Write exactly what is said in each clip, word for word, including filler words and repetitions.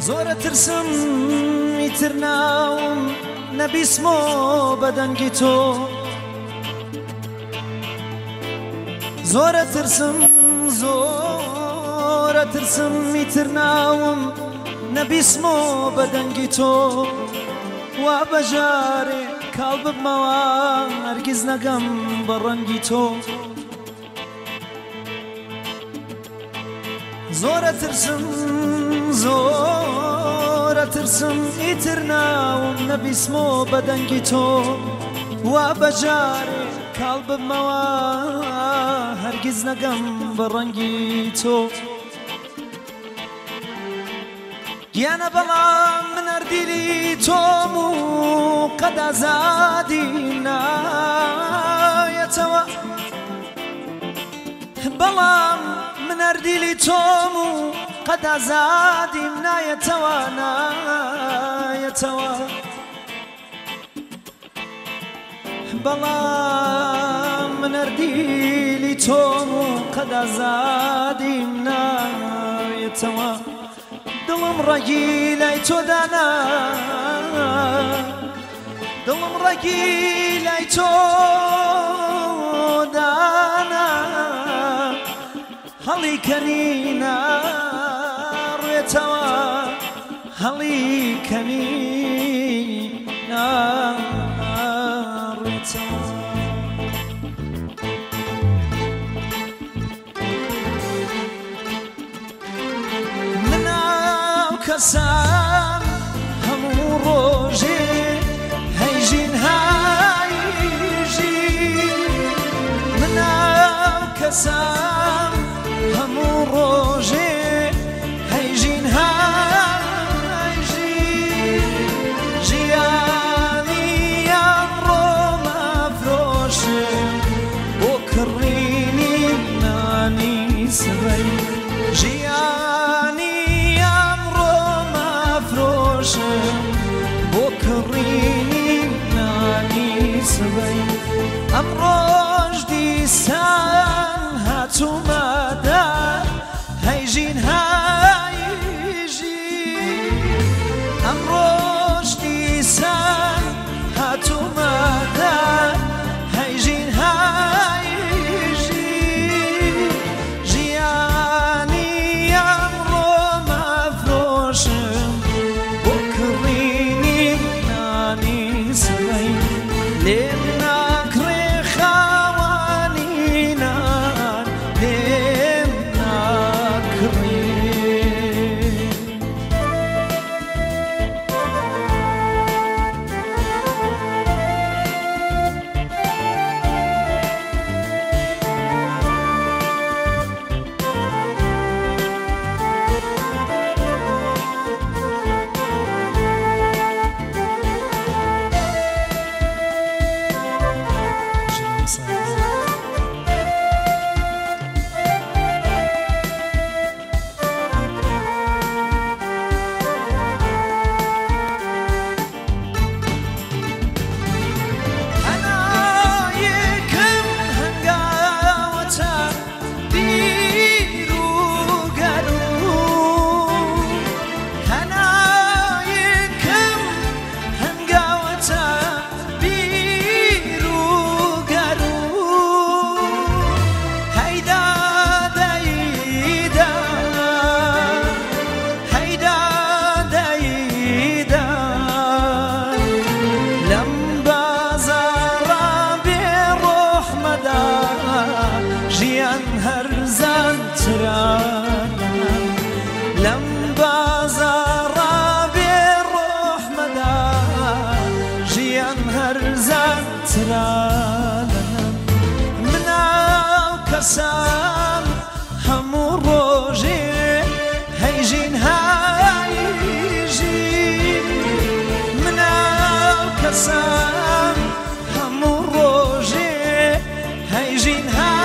زۆرە ترسم ئیتر ناوم نەبیسمۆ بەدەنگی تۆ زۆرە ترسم زۆرە ترسم ئیتر ناوم نەبیسمۆ بەدەنگی تۆ وا بەژارێ کاڵ ببمەوە هەرگیز نەگەم بە ڕەنگی تۆ زۆرە ترسم زۆرە ترسم ئیتر ناوم نەبیسمۆ بەدەنگی تۆ وا بەجارێ کاڵ ببمەوە هەرگیز نەگەم بە ڕەنگی تۆ گیانە بەڵام من هەردیلی تۆم و قەد ئازادی نایەتەوە بەڵام من هەردیلی تۆم و قەد ئازادیم نایەتەوە نایەتەوە بەڵام من هەردیلی تۆم و قەد ئازادیم نایەتەوە دڵم ڕەگی لای تۆ دانا دڵم ڕەگی لای تۆ دانا هەڵی کەنی ناڕێتەوە هەڵی کەنی ناڕێتەوە مناو کەسان هەموو ڕۆژێ هەیژین هایژین مناو کەسان هەموو ڕۆژێ هەیژین هایژین ژیانی ئەمڕۆ مەفرۆشم بۆ کڕینی نانی سبەی ژیانی ئەمڕۆ مەفرۆشم بۆ کڕینی نانی سبەی ئەمڕۆژ دیسان هاتوومەدا هەیژین هایژین ئەمڕۆژ دیسان هاتوومەدا هەیژین هایژین ژیانی ئەمڕۆ مەفرۆشم بۆ کڕینی نانی سبەی لێم ناکڕێ خاوانی نان لێم ناکڕێ ژیان هەرزانترە لەم بازاڕا بێ ڕۆحمەدا ژیان هەرزانترە مناو کەسان هەموو ڕۆژێ هەیژین هایژین مناو کەسان هەموو ڕۆژێ هەیژین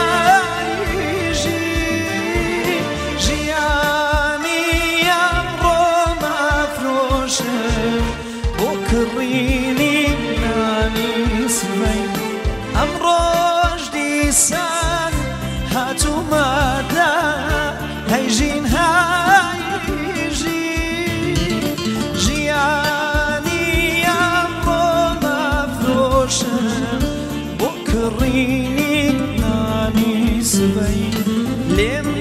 هایژین ژیانی ئەمڕۆ مەفرۆشم بۆ کڕینی نانی سبەی ئەمڕۆژ دیسان هات کڕینی نانی سبەی لێم